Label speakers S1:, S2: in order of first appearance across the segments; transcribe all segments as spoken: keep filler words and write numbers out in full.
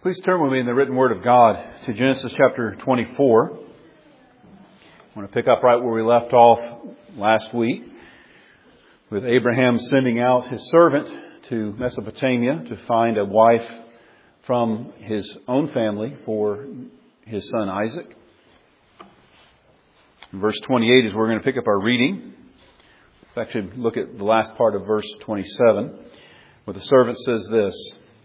S1: Please turn with me in the written Word of God to Genesis chapter twenty-four. I want to pick up right where we left off last week with Abraham sending out his servant to Mesopotamia to find a wife from his own family for his son Isaac. Verse twenty-eight is where we're going to pick up our reading. Let's actually look at the last part of verse twenty-seven, where the servant says this: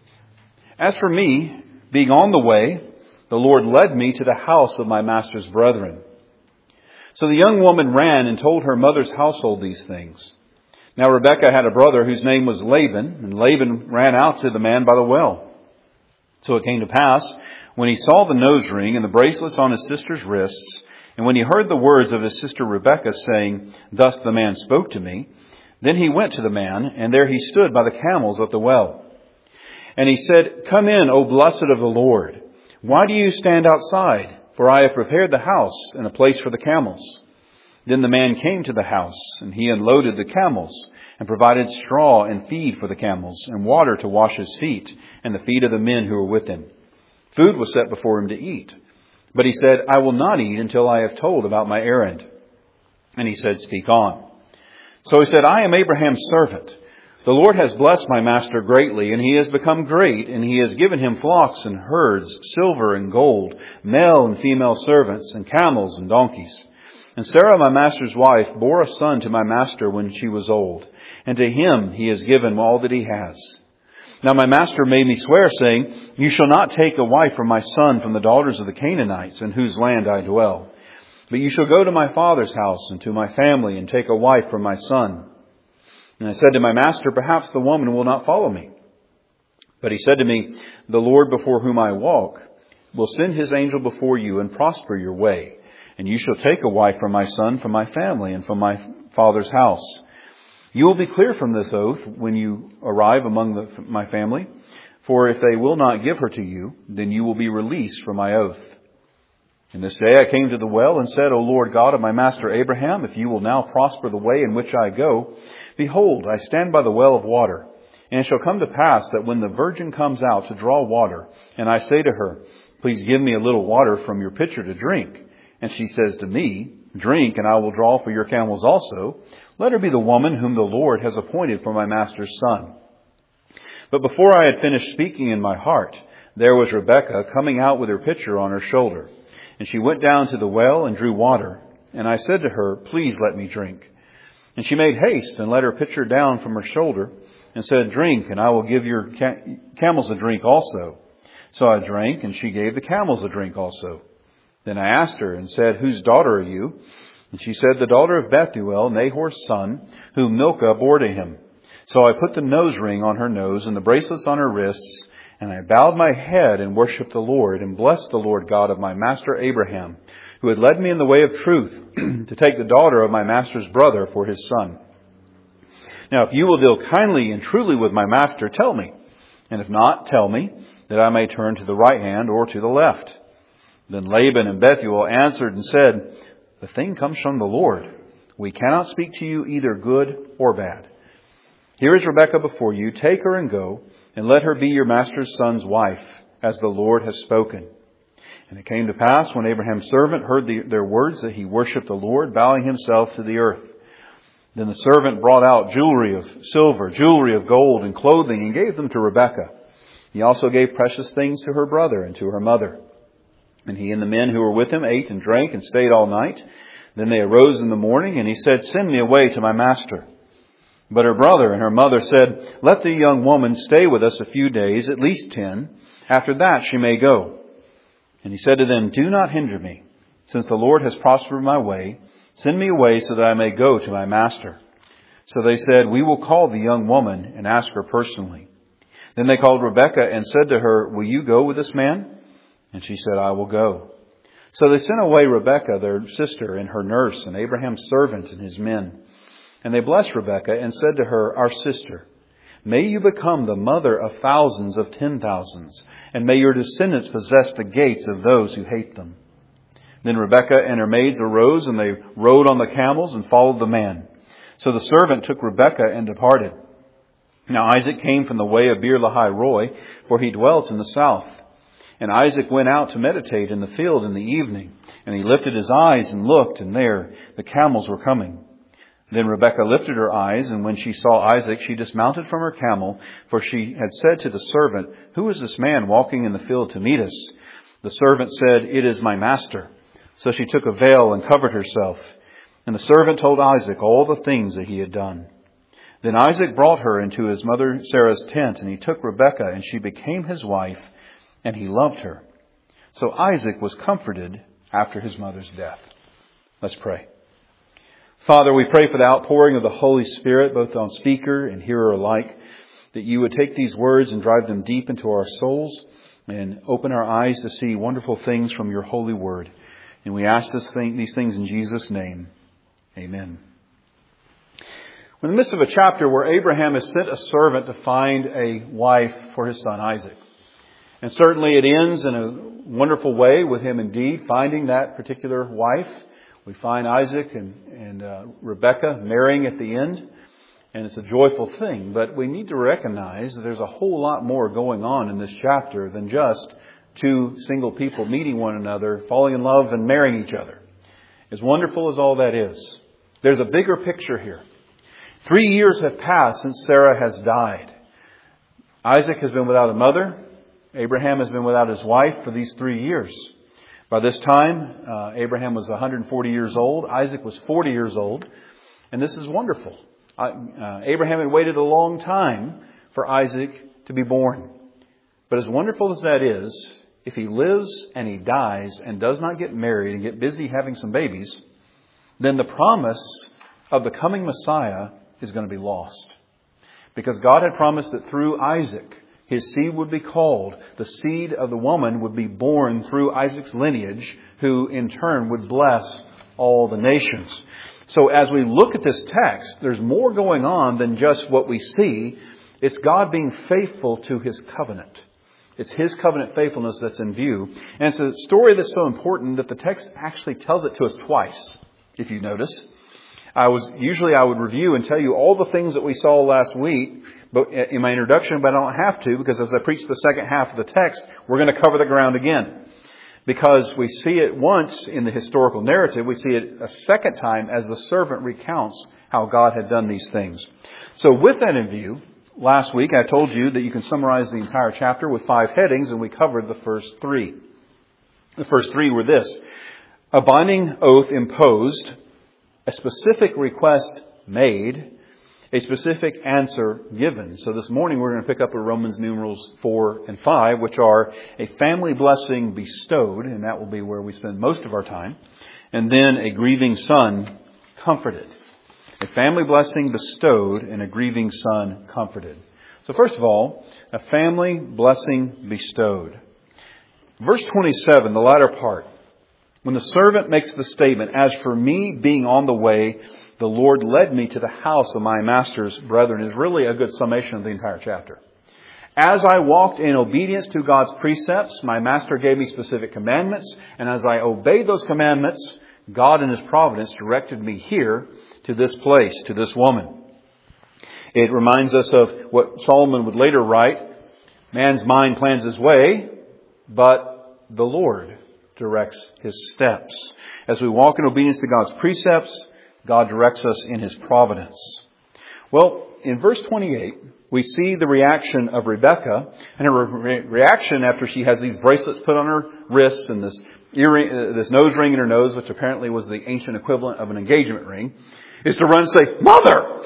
S1: "As for me, being on the way, the Lord led me to the house of my master's brethren. So the young woman ran and told her mother's household these things. Now Rebekah had a brother whose name was Laban, and Laban ran out to the man by the well. So it came to pass, when he saw the nose ring and the bracelets on his sister's wrists, and when he heard the words of his sister Rebekah saying, 'Thus the man spoke to me,' then he went to the man, and there he stood by the camels at the well. And he said, 'Come in, O blessed of the Lord. Why do you stand outside? For I have prepared the house and a place for the camels.' Then the man came to the house, and he unloaded the camels, and provided straw and feed for the camels, and water to wash his feet, and the feet of the men who were with him. Food was set before him to eat. But he said, 'I will not eat until I have told about my errand.' And he said, 'Speak on.' So he said, 'I am Abraham's servant. The Lord has blessed my master greatly, and he has become great, and he has given him flocks and herds, silver and gold, male and female servants, and camels and donkeys. And Sarah, my master's wife, bore a son to my master when she was old, and to him he has given all that he has. Now my master made me swear, saying, "You shall not take a wife for my son from the daughters of the Canaanites, in whose land I dwell. But you shall go to my father's house and to my family, and take a wife for my son." And I said to my master, "Perhaps the woman will not follow me." But he said to me, "The Lord before whom I walk will send his angel before you and prosper your way. And you shall take a wife for my son from my family and from my father's house. You will be clear from this oath when you arrive among the, my family. For if they will not give her to you, then you will be released from my oath." And this day I came to the well and said, "O Lord God of my master Abraham, if you will now prosper the way in which I go, behold, I stand by the well of water. And it shall come to pass that when the virgin comes out to draw water, and I say to her, 'Please give me a little water from your pitcher to drink,' and she says to me, 'Drink, and I will draw for your camels also,' let her be the woman whom the Lord has appointed for my master's son." But before I had finished speaking in my heart, there was Rebekah coming out with her pitcher on her shoulder. And she went down to the well and drew water. And I said to her, 'Please let me drink.' And she made haste and let her pitcher down from her shoulder and said, 'Drink, and I will give your camels a drink also.' So I drank, and she gave the camels a drink also. Then I asked her and said, 'Whose daughter are you?' And she said, 'The daughter of Bethuel, Nahor's son, whom Milcah bore to him.' So I put the nose ring on her nose and the bracelets on her wrists, and I bowed my head and worshipped the Lord and blessed the Lord God of my master Abraham, who had led me in the way of truth to take the daughter of my master's brother for his son. Now, if you will deal kindly and truly with my master, tell me. And if not, tell me, that I may turn to the right hand or to the left." Then Laban and Bethuel answered and said, "The thing comes from the Lord. We cannot speak to you either good or bad. Here is Rebekah before you. Take her and go, and let her be your master's son's wife, as the Lord has spoken." And it came to pass, when Abraham's servant heard the, their words, that he worshipped the Lord, bowing himself to the earth. Then the servant brought out jewelry of silver, jewelry of gold, and clothing, and gave them to Rebekah. He also gave precious things to her brother and to her mother. And he and the men who were with him ate and drank and stayed all night. Then they arose in the morning, and he said, "Send me away to my master." But her brother and her mother said, "Let the young woman stay with us a few days, at least ten. After that she may go." And he said to them, "Do not hinder me, since the Lord has prospered my way. Send me away so that I may go to my master." So they said, "We will call the young woman and ask her personally." Then they called Rebekah and said to her, "Will you go with this man?" And she said, "I will go." So they sent away Rebekah, their sister, and her nurse, and Abraham's servant and his men. And they blessed Rebekah and said to her, "Our sister, may you become the mother of thousands of ten thousands, and may your descendants possess the gates of those who hate them." Then Rebekah and her maids arose, and they rode on the camels and followed the man. So the servant took Rebekah and departed. Now Isaac came from the way of Beer-lahai-roi, for he dwelt in the south. And Isaac went out to meditate in the field in the evening. And he lifted his eyes and looked, and there the camels were coming. Then Rebekah lifted her eyes, and when she saw Isaac, she dismounted from her camel, for she had said to the servant, "Who is this man walking in the field to meet us?" The servant said, "It is my master." So she took a veil and covered herself. And the servant told Isaac all the things that he had done. Then Isaac brought her into his mother Sarah's tent, and he took Rebekah, and she became his wife, and he loved her. So Isaac was comforted after his mother's death. Let's pray. Father, we pray for the outpouring of the Holy Spirit, both on speaker and hearer alike, that you would take these words and drive them deep into our souls and open our eyes to see wonderful things from your holy word. And we ask this thing, these things in Jesus' name. Amen. We're in the midst of a chapter where Abraham has sent a servant to find a wife for his son Isaac. And certainly it ends in a wonderful way with him indeed finding that particular wife. We find Isaac and, and uh, Rebekah marrying at the end. And it's a joyful thing. But we need to recognize that there's a whole lot more going on in this chapter than just two single people meeting one another, falling in love and marrying each other. As wonderful as all that is, there's a bigger picture here. Three years have passed since Sarah has died. Isaac has been without a mother. Abraham has been without his wife for these three years. By this time, uh, Abraham was one hundred forty years old. Isaac was forty years old. And this is wonderful. Uh, Abraham had waited a long time for Isaac to be born. But as wonderful as that is, if he lives and he dies and does not get married and get busy having some babies, then the promise of the coming Messiah is going to be lost. Because God had promised that through Isaac, his seed would be called. The seed of the woman would be born through Isaac's lineage, who in turn would bless all the nations. So as we look at this text, there's more going on than just what we see. It's God being faithful to his covenant. It's his covenant faithfulness that's in view. And it's a story that's so important that the text actually tells it to us twice, if you notice. I was usually I would review and tell you all the things that we saw last week but in my introduction, but I don't have to, because as I preach the second half of the text, we're going to cover the ground again. Because we see it once in the historical narrative, we see it a second time as the servant recounts how God had done these things. So with that in view, last week I told you that you can summarize the entire chapter with five headings, and we covered the first three. The first three were this: a binding oath imposed, a specific request made, a specific answer given. So this morning we're going to pick up with Romans numerals four and five, which are a family blessing bestowed, and that will be where we spend most of our time, and then a grieving son comforted. A family blessing bestowed and a grieving son comforted. So first of all, a family blessing bestowed. Verse twenty-seven, the latter part. When the servant makes the statement, "As for me being on the way, the Lord led me to the house of my master's brethren," is really a good summation of the entire chapter. As I walked in obedience to God's precepts, my master gave me specific commandments. And as I obeyed those commandments, God in his providence directed me here to this place, to this woman. It reminds us of what Solomon would later write: man's mind plans his way, but the Lord directs his steps. As we walk in obedience to God's precepts, God directs us in his providence. Well, in verse twenty-eight, we see the reaction of Rebekah, and her re- reaction after she has these bracelets put on her wrists and this earring, uh, this nose ring in her nose, which apparently was the ancient equivalent of an engagement ring, is to run and say, "Mother!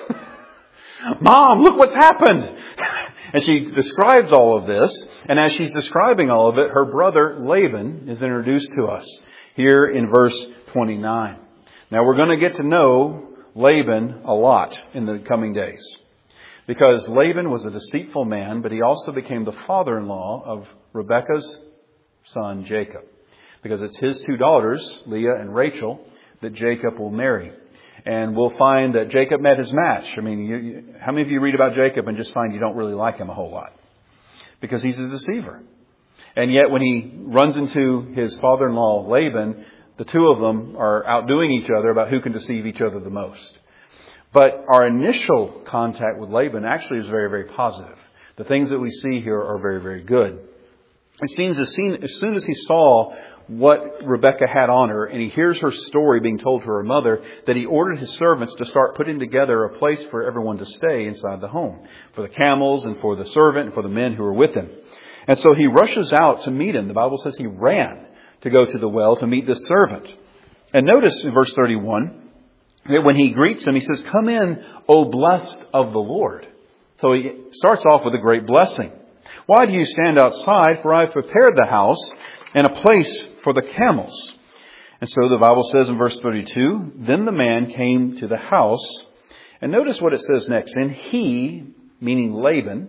S1: Mom, look what's happened!" And she describes all of this, and as she's describing all of it, her brother Laban is introduced to us here in verse twenty-nine. Now we're going to get to know Laban a lot in the coming days, because Laban was a deceitful man, but he also became the father-in-law of Rebekah's son Jacob, because it's his two daughters, Leah and Rachel, that Jacob will marry. And we'll find that Jacob met his match. I mean, you, you, how many of you read about Jacob and just find you don't really like him a whole lot? Because he's a deceiver. And yet when he runs into his father-in-law Laban, the two of them are outdoing each other about who can deceive each other the most. But our initial contact with Laban actually is very, very positive. The things that we see here are very, very good. It seems as soon as he saw what Rebekah had on her, and he hears her story being told to her mother, that he ordered his servants to start putting together a place for everyone to stay inside the home, for the camels and for the servant and for the men who were with him. And so he rushes out to meet him. The Bible says he ran to go to the well to meet this servant. And notice in verse thirty-one that when he greets him, he says, "Come in, O blessed of the Lord." So he starts off with a great blessing. "Why do you stand outside? For I have prepared the house and a place for the camels." And so the Bible says in verse thirty-two, "Then the man came to the house." And notice what it says next. "And he," meaning Laban,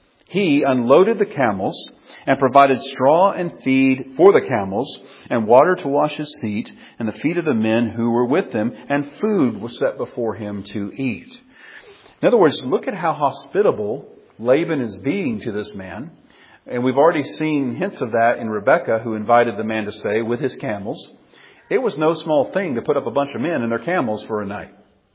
S1: "he unloaded the camels and provided straw and feed for the camels and water to wash his feet and the feet of the men who were with him, and food was set before him to eat." In other words, look at how hospitable Laban is being to this man. And we've already seen hints of that in Rebekah, who invited the man to stay with his camels. It was no small thing to put up a bunch of men and their camels for a night.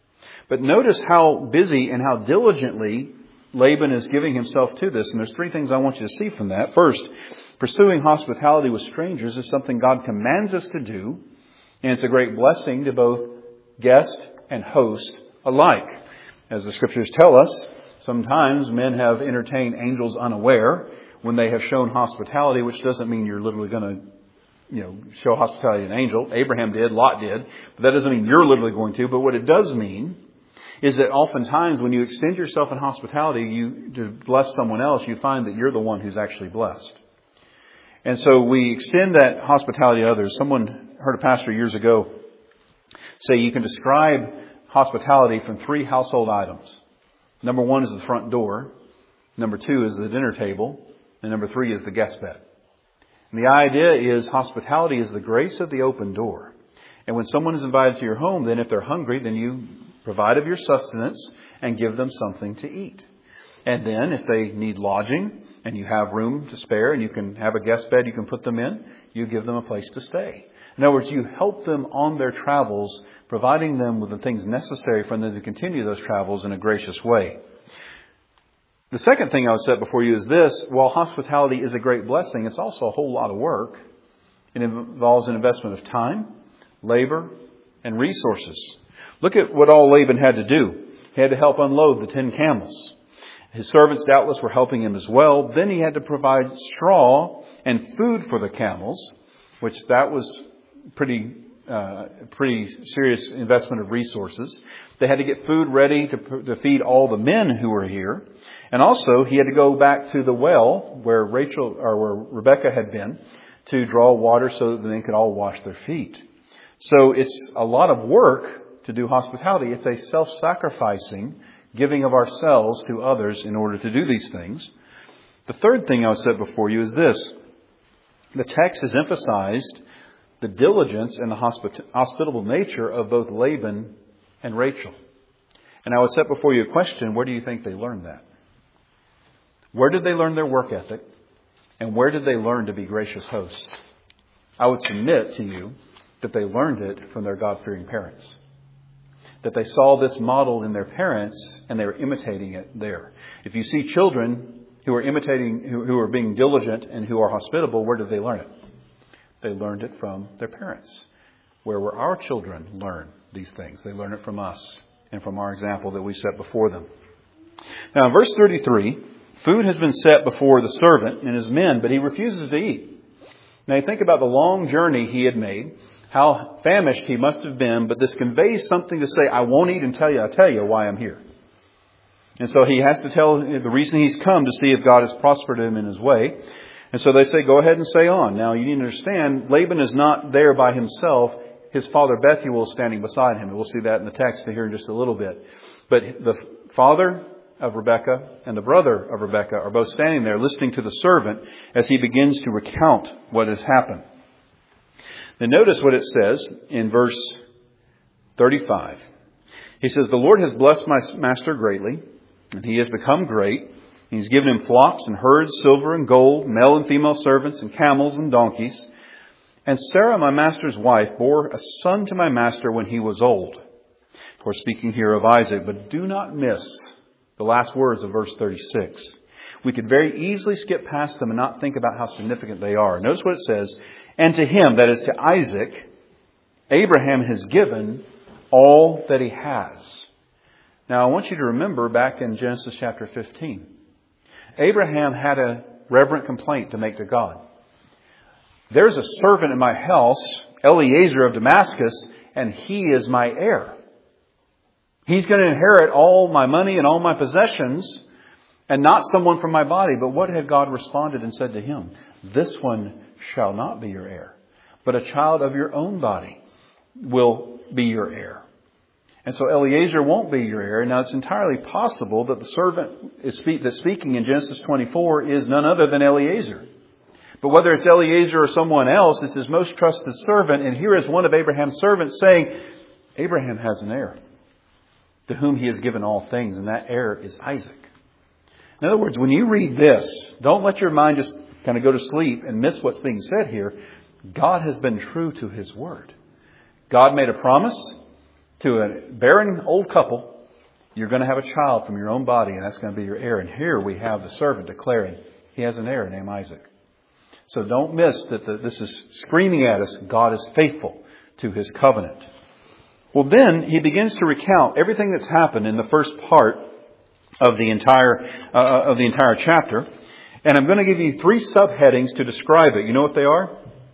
S1: But notice how busy and how diligently Laban is giving himself to this. And there's three things I want you to see from that. First, pursuing hospitality with strangers is something God commands us to do. And it's a great blessing to both guest and host alike. As the scriptures tell us, sometimes men have entertained angels unaware when they have shown hospitality, which doesn't mean you're literally going to, you know, show hospitality to an angel. Abraham did, Lot did, but that doesn't mean you're literally going to. But what it does mean is that oftentimes when you extend yourself in hospitality, you to bless someone else, you find that you're the one who's actually blessed. And so we extend that hospitality to others. Someone heard a pastor years ago say you can describe hospitality from three household items. Number one is the front door. Number two is the dinner table. And number three is the guest bed. And the idea is hospitality is the grace of the open door. And when someone is invited to your home, then if they're hungry, then you provide of your sustenance and give them something to eat. And then if they need lodging and you have room to spare and you can have a guest bed you can put them in, you give them a place to stay. In other words, you help them on their travels, providing them with the things necessary for them to continue those travels in a gracious way. The second thing I would set before you is this. While hospitality is a great blessing, it's also a whole lot of work. It involves an investment of time, labor, and resources. Look at what all Laban had to do. He had to help unload the ten camels. His servants doubtless were helping him as well. Then he had to provide straw and food for the camels, which that was pretty uh, pretty serious investment of resources. They had to get food ready to, to feed all the men who were here. And also he had to go back to the well where Rachel or where Rebekah had been to draw water so that the men could all wash their feet. So it's a lot of work to do hospitality. It's a self-sacrificing giving of ourselves to others in order to do these things. The third thing I would set before you is this. The text has emphasized the diligence and the hospit- hospitable nature of both Laban and Rachel. And I would set before you a question. Where do you think they learned that? Where did they learn their work ethic? And where did they learn to be gracious hosts? I would submit to you that they learned it from their God-fearing parents. That they saw this modeled in their parents and they were imitating it there. If you see children who are imitating, who, who are being diligent and who are hospitable, where did they learn it? They learned it from their parents. Where will our children learn these things? They learn it from us and from our example that we set before them. Now in verse thirty-three, food has been set before the servant and his men, but he refuses to eat. Now you think about the long journey he had made, how famished he must have been, but this conveys something to say, I won't eat until you, I'll tell you why I'm here. And so he has to tell the reason he's come to see if God has prospered him in his way. And so they say, go ahead and say on. Now you need to understand, Laban is not there by himself. His father Bethuel is standing beside him. And we'll see that in the text here in just a little bit. But the father of Rebekah and the brother of Rebekah are both standing there listening to the servant as he begins to recount what has happened. Then notice what it says in verse thirty-five. He says, the Lord has blessed my master greatly, and he has become great. He's given him flocks and herds, silver and gold, male and female servants, and camels and donkeys. And Sarah, my master's wife, bore a son to my master when he was old. We're speaking here of Isaac, but do not miss the last words of verse thirty-six. we could very easily skip past them and not think about how significant they are. Notice what it says. And to him, that is to Isaac, Abraham has given all that he has. Now, I want you to remember back in Genesis chapter fifteen. Abraham had a reverent complaint to make to God. There's a servant in my house, Eliezer of Damascus, and he is my heir. He's going to inherit all my money and all my possessions, and not someone from my body. But what had God responded and said to him? This one shall not be your heir, but a child of your own body will be your heir. And so Eliezer won't be your heir. Now, it's entirely possible that the servant is speak, that's speaking in Genesis twenty-four is none other than Eliezer. But whether it's Eliezer or someone else, it's his most trusted servant. And here is one of Abraham's servants saying, Abraham has an heir to whom he has given all things, and that heir is Isaac. In other words, when you read this, don't let your mind just kind of go to sleep and miss what's being said here. God has been true to his word. God made a promise to a barren old couple. You're going to have a child from your own body, and that's going to be your heir. And here we have the servant declaring he has an heir named Isaac. So don't miss that the, this is screaming at us. God is faithful to his covenant. Well, then he begins to recount everything that's happened in the first part of the entire uh, of the entire chapter. And I'm going to give you three subheadings to describe it. You know what they are?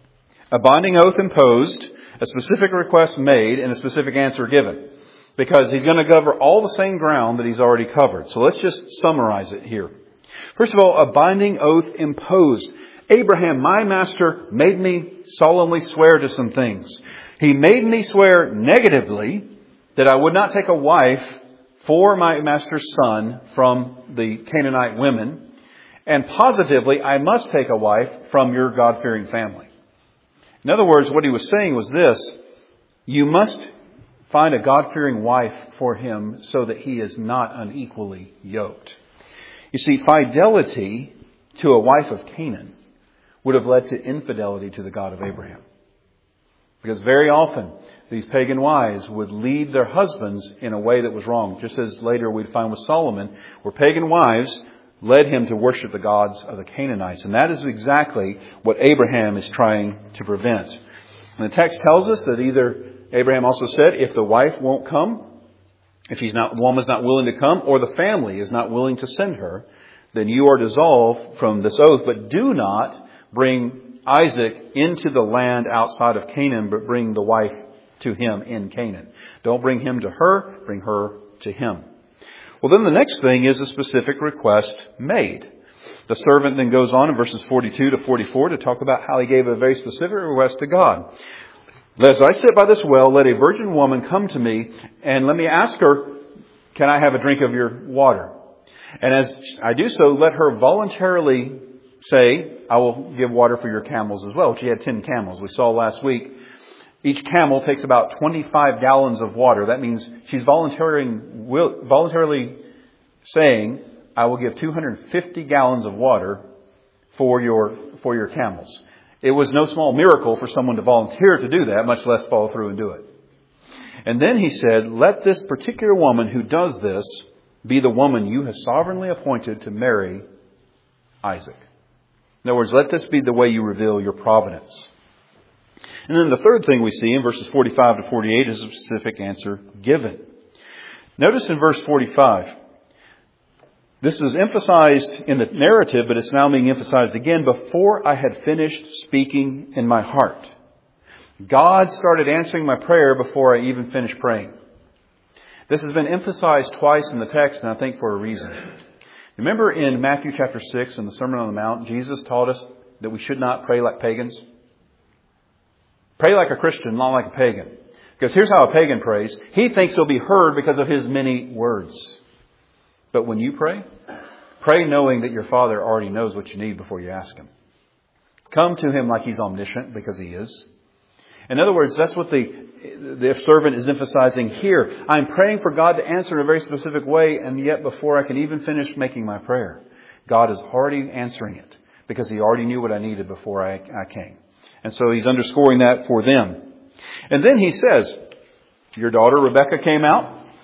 S1: A binding oath imposed, a specific request made, and a specific answer given. Because he's going to cover all the same ground that he's already covered. So let's just summarize it here. First of all, a binding oath imposed. Abraham, my master, made me solemnly swear to some things. He made me swear negatively that I would not take a wife for my master's son from the Canaanite women. And positively, I must take a wife from your God-fearing family. In other words, what he was saying was this. You must find a God-fearing wife for him so that he is not unequally yoked. You see, fidelity to a wife of Canaan would have led to infidelity to the God of Abraham. Because very often these pagan wives would lead their husbands in a way that was wrong. Just as later we'd find with Solomon, where pagan wives led him to worship the gods of the Canaanites. And that is exactly what Abraham is trying to prevent. And the text tells us that either Abraham also said, if the wife won't come, if he's not, the woman's not willing to come, or the family is not willing to send her, then you are dissolved from this oath. But do not bring Isaac into the land outside of Canaan, but bring the wife to him in Canaan. Don't bring him to her, bring her to him. Well, then the next thing is a specific request made. The servant then goes on in verses forty-two to forty-four to talk about how he gave a very specific request to God. As I sit by this well, let a virgin woman come to me, and let me ask her, can I have a drink of your water? And as I do so, let her voluntarily say, I will give water for your camels as well. She had ten camels. We saw last week, each camel takes about twenty-five gallons of water. That means she's voluntarily, voluntarily saying, I will give two hundred fifty gallons of water for your, for your camels. It was no small miracle for someone to volunteer to do that, much less follow through and do it. And then he said, let this particular woman who does this be the woman you have sovereignly appointed to marry Isaac. In other words, let this be the way you reveal your providence. And then the third thing we see in verses forty-five to forty-eight is a specific answer given. Notice in verse forty-five, this is emphasized in the narrative, but it's now being emphasized again. Before I had finished speaking in my heart, God started answering my prayer before I even finished praying. This has been emphasized twice in the text, and I think for a reason. Remember in Matthew chapter six in the Sermon on the Mount, Jesus taught us that we should not pray like pagans. Pray like a Christian, not like a pagan. Because here's how a pagan prays. He thinks he'll be heard because of his many words. But when you pray, pray knowing that your Father already knows what you need before you ask Him. Come to Him like He's omniscient, because He is. In other words, that's what the, the servant is emphasizing here. I'm praying for God to answer in a very specific way, and yet before I can even finish making my prayer, God is already answering it, because He already knew what I needed before I, I came. And so He's underscoring that for them. And then He says, your daughter Rebecca came out.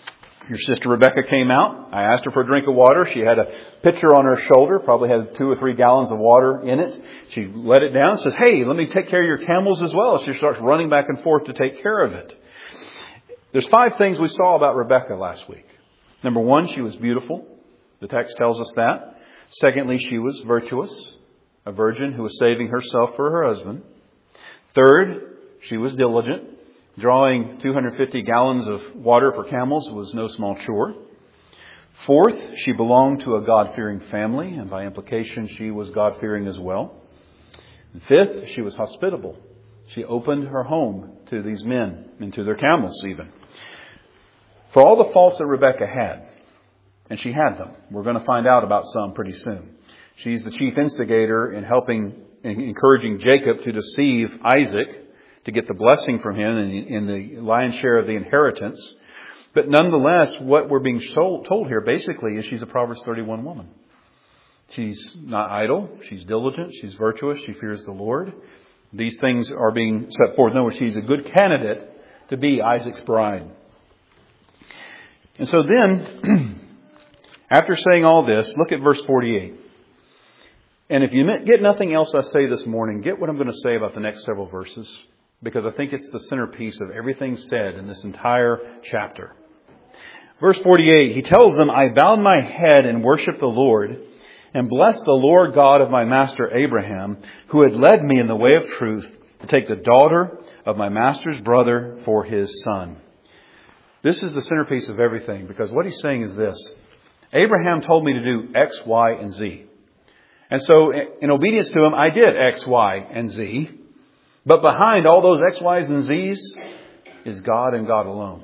S1: Your sister Rebecca came out. I asked her for a drink of water. She had a pitcher on her shoulder, probably had two or three gallons of water in it. She let it down and says, hey, let me take care of your camels as well. She starts running back and forth to take care of it. There's five things we saw about Rebecca last week. Number one, she was beautiful. The text tells us that. Secondly, she was virtuous, a virgin who was saving herself for her husband. Third, she was diligent. Drawing two hundred fifty gallons of water for camels was no small chore. Fourth, she belonged to a God-fearing family, and by implication, she was God-fearing as well. And fifth, she was hospitable. She opened her home to these men and to their camels even. For all the faults that Rebecca had, and she had them, we're going to find out about some pretty soon. She's the chief instigator in helping and encouraging Jacob to deceive Isaac, to get the blessing from him in the lion's share of the inheritance. But nonetheless, what we're being told here basically is she's a Proverbs thirty-one woman. She's not idle. She's diligent. She's virtuous. She fears the Lord. These things are being set forth. In other words, she's a good candidate to be Isaac's bride. And so then, after saying all this, look at verse forty-eight. And if you get nothing else I say this morning, get what I'm going to say about the next several verses, because I think it's the centerpiece of everything said in this entire chapter. Verse forty-eight, he tells them, I bowed my head and worshiped the Lord and blessed the Lord God of my master Abraham, who had led me in the way of truth to take the daughter of my master's brother for his son. This is the centerpiece of everything, because what he's saying is this. Abraham told me to do X, Y, and Z. And so in obedience to him, I did X, Y, and Z. But behind all those X, Y's, and Z's is God and God alone.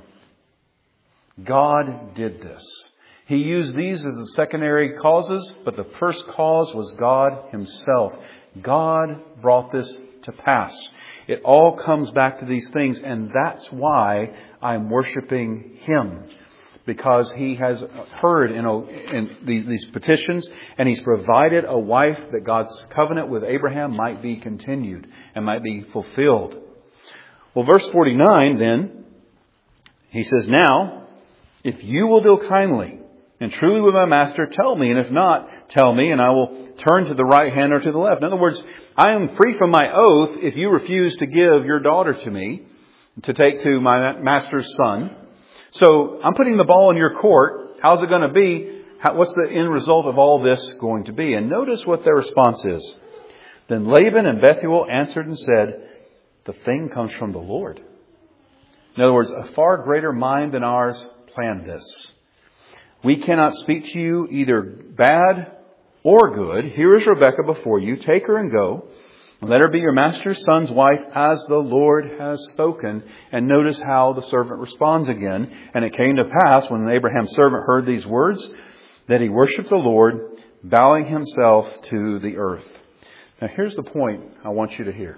S1: God did this. He used these as the secondary causes, but the first cause was God Himself. God brought this to pass. It all comes back to these things, and that's why I'm worshiping Him. Because He has heard in, in these petitions, and He's provided a wife that God's covenant with Abraham might be continued and might be fulfilled. Well, verse forty-nine then, he says, now, if you will deal kindly and truly with my master, tell me, and if not, tell me, and I will turn to the right hand or to the left. In other words, I am free from my oath if you refuse to give your daughter to me to take to my master's son. So I'm putting the ball in your court. How's it going to be? How, what's the end result of all this going to be? And notice what their response is. Then Laban and Bethuel answered and said, the thing comes from the Lord. In other words, a far greater mind than ours planned this. We cannot speak to you either bad or good. Here is Rebekah before you. Take her and go. Let her be your master's son's wife as the Lord has spoken. And notice how the servant responds again. And it came to pass when Abraham's servant heard these words that he worshipped the Lord, bowing himself to the earth. Now here's the point I want you to hear.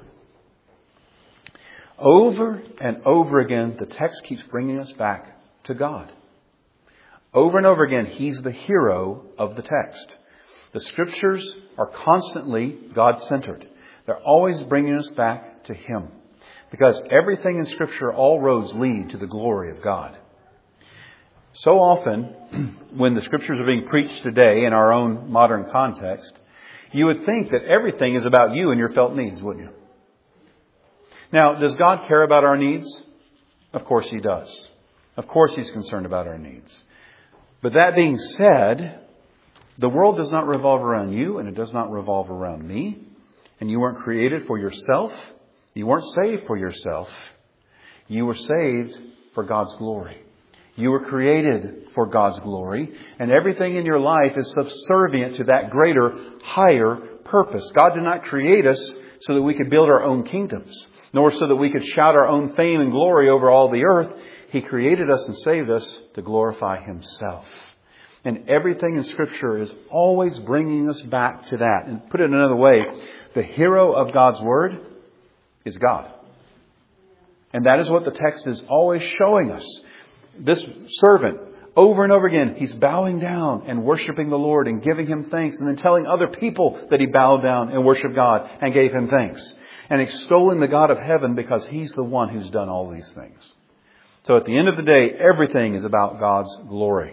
S1: Over and over again, the text keeps bringing us back to God. Over and over again, He's the hero of the text. The Scriptures are constantly God-centered. They're always bringing us back to Him. Because everything in Scripture, all roads lead to the glory of God. So often, when the Scriptures are being preached today in our own modern context, you would think that everything is about you and your felt needs, wouldn't you? Now, does God care about our needs? Of course He does. Of course He's concerned about our needs. But that being said, the world does not revolve around you and it does not revolve around me. And you weren't created for yourself. You weren't saved for yourself. You were saved for God's glory. You were created for God's glory. And everything in your life is subservient to that greater, higher purpose. God did not create us so that we could build our own kingdoms, nor so that we could shout our own fame and glory over all the earth. He created us and saved us to glorify Himself. And everything in Scripture is always bringing us back to that. And put it another way, the hero of God's Word is God. And that is what the text is always showing us. This servant, over and over again, he's bowing down and worshiping the Lord and giving Him thanks. And then telling other people that he bowed down and worshiped God and gave Him thanks. And extolling the God of heaven because He's the one who's done all these things. So at the end of the day, everything is about God's glory.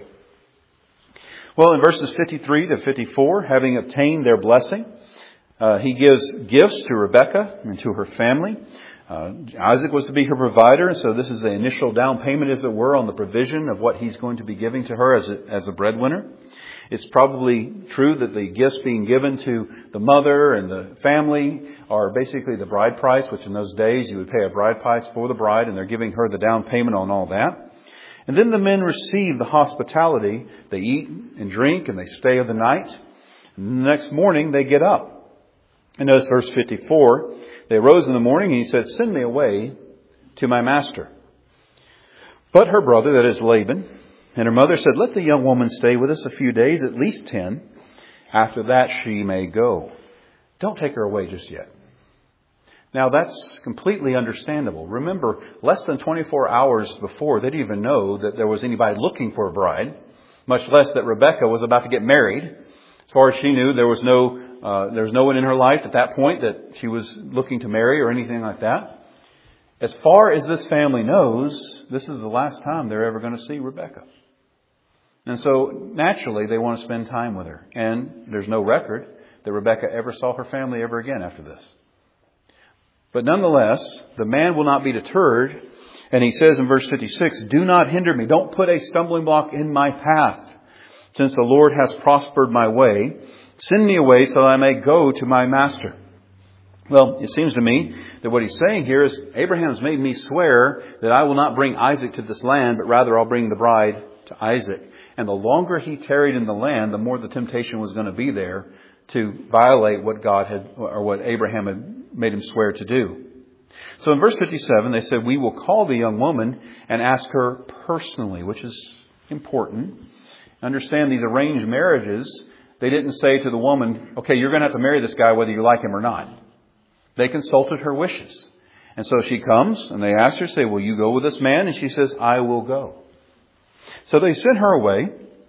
S1: Well, in verses fifty-three to fifty-four, having obtained their blessing, uh, he gives gifts to Rebekah and to her family. Uh, Isaac was to be her provider, and so this is the initial down payment, as it were, on the provision of what he's going to be giving to her as a, as a breadwinner. It's probably true that the gifts being given to the mother and the family are basically the bride price, which in those days you would pay a bride price for the bride, and they're giving her the down payment on all that. And then the men receive the hospitality. They eat and drink and they stay of the night. And the next morning they get up. And notice verse fifty-four. They arose in the morning and he said, "Send me away to my master." But her brother, that is Laban, and her mother said, "Let the young woman stay with us a few days, at least ten. After that she may go. Don't take her away just yet." Now that's completely understandable. Remember, less than twenty-four hours before, they didn't even know that there was anybody looking for a bride, much less that Rebekah was about to get married. As far as she knew, there was no uh, there was no one in her life at that point that she was looking to marry or anything like that. As far as this family knows, this is the last time they're ever going to see Rebekah. And so naturally they want to spend time with her. And there's no record that Rebekah ever saw her family ever again after this. But nonetheless, the man will not be deterred. And he says in verse fifty-six, "Do not hinder me. Don't put a stumbling block in my path. Since the Lord has prospered my way, send me away so that I may go to my master." Well, it seems to me that what he's saying here is, Abraham's made me swear that I will not bring Isaac to this land, but rather I'll bring the bride to Isaac. And the longer he tarried in the land, the more the temptation was going to be there to violate what God had, or what Abraham had made him swear to do. So in verse fifty-seven, they said, "We will call the young woman and ask her personally," which is important. Understand, these arranged marriages, they didn't say to the woman, "Okay, you're going to have to marry this guy whether you like him or not." They consulted her wishes. And so she comes and they ask her, say, "Will you go with this man?" And she says, "I will go." So they sent her away,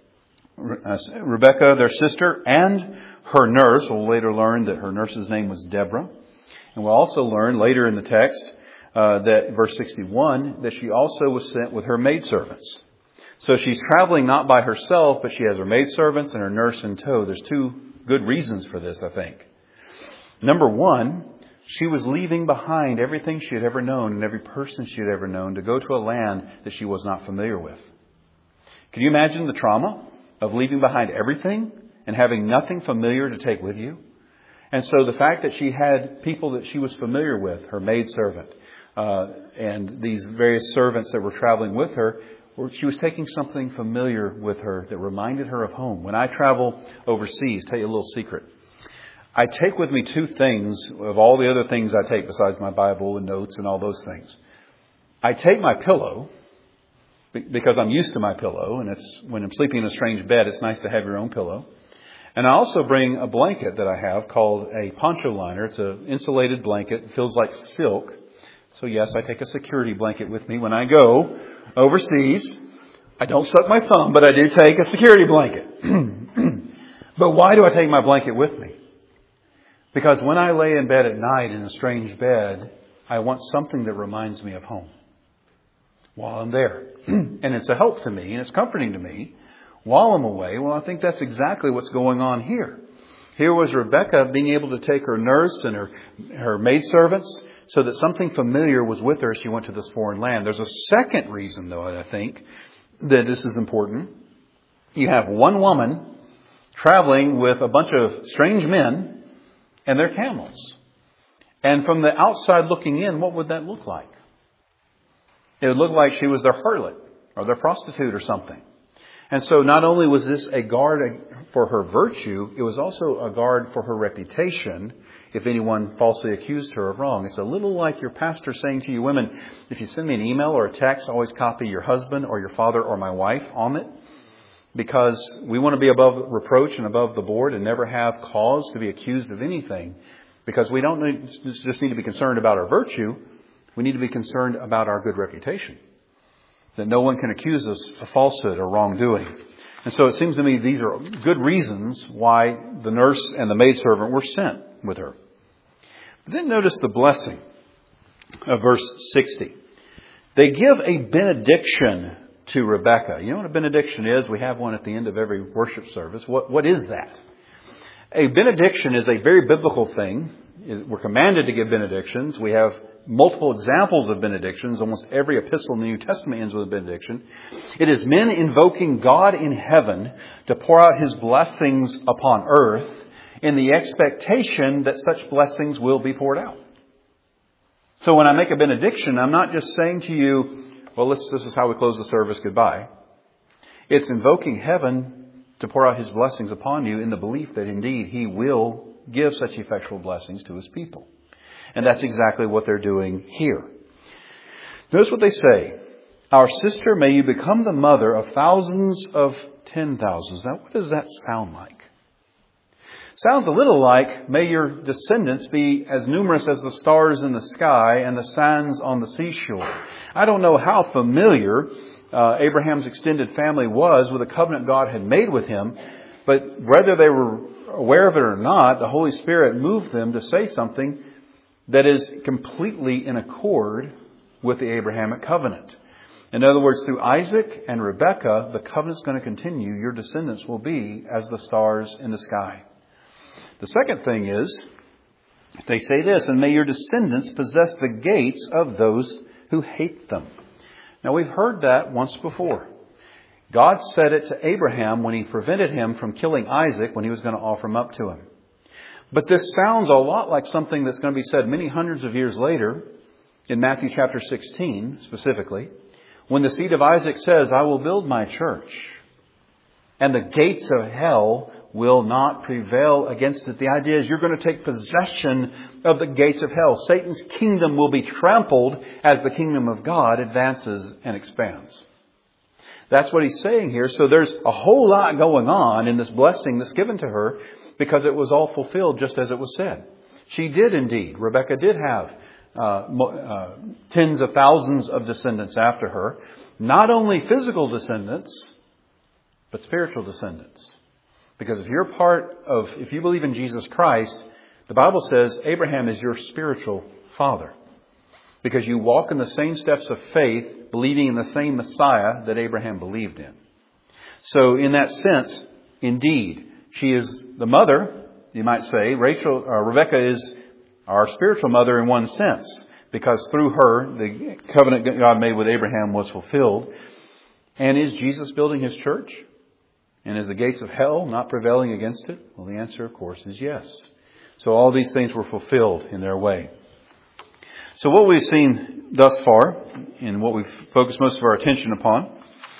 S1: Rebekah, their sister, and her nurse. We'll later learn that her nurse's name was Deborah. And we'll also learn later in the text uh, that verse sixty-one, that she also was sent with her maidservants. So she's traveling not by herself, but she has her maidservants and her nurse in tow. There's two good reasons for this, I think. Number one, she was leaving behind everything she had ever known and every person she had ever known to go to a land that she was not familiar with. Can you imagine the trauma of leaving behind everything and having nothing familiar to take with you? And so the fact that she had people that she was familiar with, her maidservant, uh, and these various servants that were traveling with her, she was taking something familiar with her that reminded her of home. When I travel overseas, tell you a little secret. I take with me two things of all the other things I take besides my Bible and notes and all those things. I take my pillow because I'm used to my pillow, and it's when I'm sleeping in a strange bed, it's nice to have your own pillow. And I also bring a blanket that I have called a poncho liner. It's an insulated blanket. It feels like silk. So yes, I take a security blanket with me when I go overseas. I don't suck my thumb, but I do take a security blanket. But why do I take my blanket with me? Because when I lay in bed at night in a strange bed, I want something that reminds me of home while I'm there. And it's a help to me and it's comforting to me while I'm away. Well, I think that's exactly what's going on here. Here was Rebekah being able to take her nurse and her, her maidservants so that something familiar was with her as she went to this foreign land. There's a second reason, though, I think, that this is important. You have one woman traveling with a bunch of strange men and their camels. And from the outside looking in, what would that look like? It would look like she was their harlot or their prostitute or something. And so not only was this a guard for her virtue, it was also a guard for her reputation if anyone falsely accused her of wrong. It's a little like your pastor saying to you women, if you send me an email or a text, always copy your husband or your father or my wife on it. Because we want to be above reproach and above the board and never have cause to be accused of anything. Because we don't need, just need to be concerned about our virtue. We need to be concerned about our good reputation. That no one can accuse us of falsehood or wrongdoing. And so it seems to me these are good reasons why the nurse and the maidservant were sent with her. But then notice the blessing of verse sixty. They give a benediction to Rebekah. You know what a benediction is? We have one at the end of every worship service. What, what is that? A benediction is a very biblical thing. We're commanded to give benedictions. We have multiple examples of benedictions. Almost every epistle in the New Testament ends with a benediction. It is men invoking God in heaven to pour out His blessings upon earth in the expectation that such blessings will be poured out. So when I make a benediction, I'm not just saying to you, well, let's, this is how we close the service, goodbye. It's invoking heaven to pour out His blessings upon you in the belief that indeed He will give such effectual blessings to His people. And that's exactly what they're doing here. Notice what they say. Our sister, may you become the mother of thousands of ten thousands. Now, what does that sound like? Sounds a little like, may your descendants be as numerous as the stars in the sky and the sands on the seashore. I don't know how familiar uh, Abraham's extended family was with the covenant God had made with him, but whether they were aware of it or not, the Holy Spirit moved them to say something that is completely in accord with the Abrahamic covenant. In other words, through Isaac and Rebekah, the covenant's going to continue. Your descendants will be as the stars in the sky. The second thing is, they say this, and may your descendants possess the gates of those who hate them. Now, we've heard that once before. God said it to Abraham when He prevented him from killing Isaac when he was going to offer him up to him. But this sounds a lot like something that's going to be said many hundreds of years later in Matthew chapter sixteen, specifically, when the seed of Isaac says, I will build my church, and the gates of hell will not prevail against it. The idea is you're going to take possession of the gates of hell. Satan's kingdom will be trampled as the kingdom of God advances and expands. That's what he's saying here. So there's a whole lot going on in this blessing that's given to her because it was all fulfilled just as it was said. She did indeed. Rebekah did have uh, uh, tens of thousands of descendants after her. Not only physical descendants, but spiritual descendants. Because if you're part of, if you believe in Jesus Christ, the Bible says Abraham is your spiritual father. Because you walk in the same steps of faith, believing in the same Messiah that Abraham believed in. So in that sense, indeed, she is the mother, you might say. Rachel, or Rebekah is our spiritual mother in one sense. Because through her, the covenant God made with Abraham was fulfilled. And is Jesus building His church? And is the gates of hell not prevailing against it? Well, the answer, of course, is yes. So all these things were fulfilled in their way. So what we've seen thus far, and what we've focused most of our attention upon,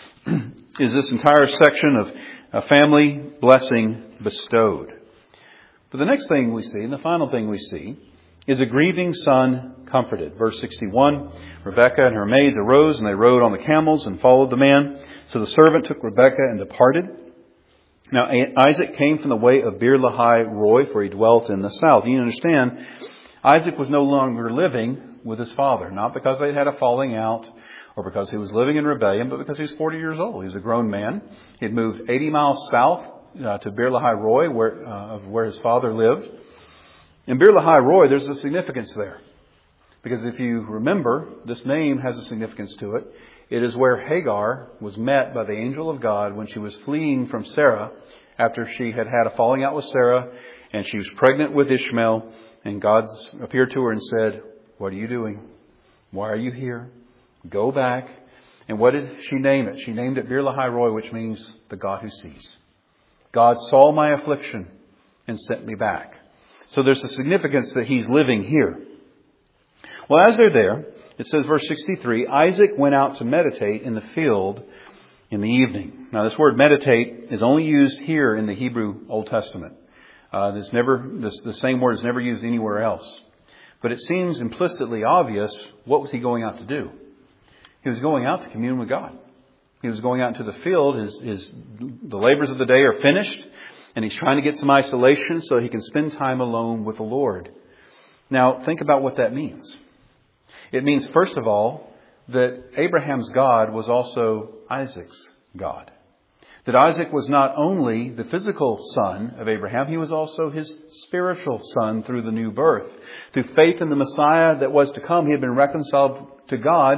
S1: is this entire section of a family blessing bestowed. But the next thing we see, and the final thing we see, is a grieving son comforted. Verse sixty-one, Rebekah and her maids arose, and they rode on the camels and followed the man. So the servant took Rebekah and departed. Now Isaac came from the way of Beer-lahai-roi, for he dwelt in the south. You understand, Isaac was no longer living with his father, not because they had a falling out or because he was living in rebellion, but because he was forty years old. He was a grown man. He had moved eighty miles south uh, to Beer-lahai-roi, where, uh, of where his father lived. In Beer-lahai-roi, there's a significance there. Because if you remember, this name has a significance to it. It is where Hagar was met by the angel of God when she was fleeing from Sarah after she had had a falling out with Sarah and she was pregnant with Ishmael. And God appeared to her and said, what are you doing? Why are you here? Go back. And what did she name it? She named it Beer-lahai-roi, which means the God who sees. God saw my affliction and sent me back. So there's a significance that he's living here. Well, as they're there, it says, verse sixty-three, Isaac went out to meditate in the field in the evening. Now, this word meditate is only used here in the Hebrew Old Testament. Uh, there's never, this, the same word is never used anywhere else. But it seems implicitly obvious, what was he going out to do? He was going out to commune with God. He was going out into the field. His, his, the labors of the day are finished. And he's trying to get some isolation so he can spend time alone with the Lord. Now, think about what that means. It means, first of all, that Abraham's God was also Isaac's God. That Isaac was not only the physical son of Abraham, he was also his spiritual son through the new birth. Through faith in the Messiah that was to come, he had been reconciled to God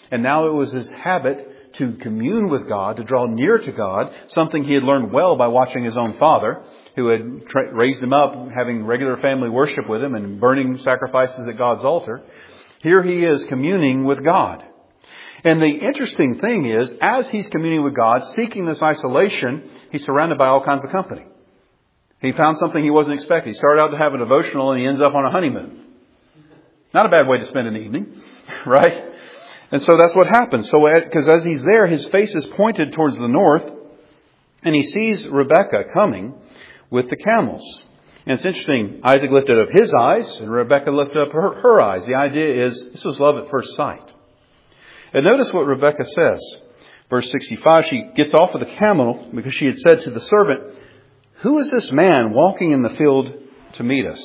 S1: And now it was his habit to commune with God, to draw near to God, something he had learned well by watching his own father, who had tra- raised him up, having regular family worship with him and burning sacrifices at God's altar. Here he is communing with God. And the interesting thing is, as he's communing with God, seeking this isolation, he's surrounded by all kinds of company. He found something he wasn't expecting. He started out to have a devotional and he ends up on a honeymoon. Not a bad way to spend an evening, right? And so that's what happens. So, because as he's there, his face is pointed towards the north, and he sees Rebekah coming with the camels. And it's interesting, Isaac lifted up his eyes, and Rebekah lifted up her, her eyes. The idea is, this was love at first sight. And notice what Rebekah says. Verse sixty-five, she gets off of the camel because she had said to the servant, "Who is this man walking in the field to meet us?"